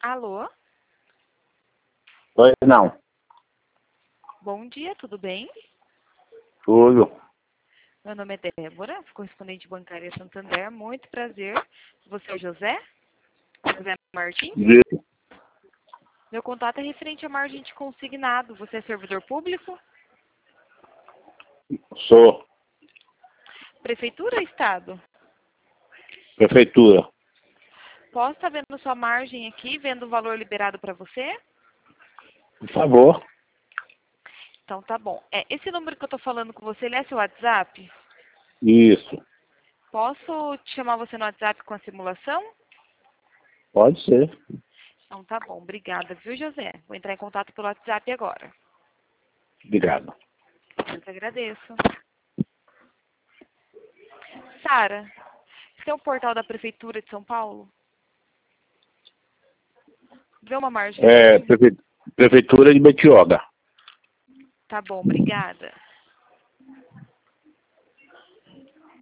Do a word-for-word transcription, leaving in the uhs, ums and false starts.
Alô? Oi, não. Bom dia, tudo bem? Tudo. Meu nome é Débora, correspondente bancária Santander. Muito prazer. Você é o José? José Martins? Isso. Meu contato é referente à margem de consignado. Você é servidor público? Sou. Prefeitura ou Estado? Prefeitura. Posso estar vendo sua margem aqui, vendo o valor liberado para você? Por favor. Então tá bom. É, esse número que eu estou falando com você, ele é seu WhatsApp? Isso. Posso te chamar você no WhatsApp com a simulação? Pode ser. Então tá bom, obrigada, viu, José? Vou entrar em contato pelo WhatsApp agora. Obrigado. Eu que agradeço. Sara, esse é o portal da Prefeitura de São Paulo? Vê uma margem É, aqui? prefe- Prefeitura de Betioga. Tá bom, obrigada.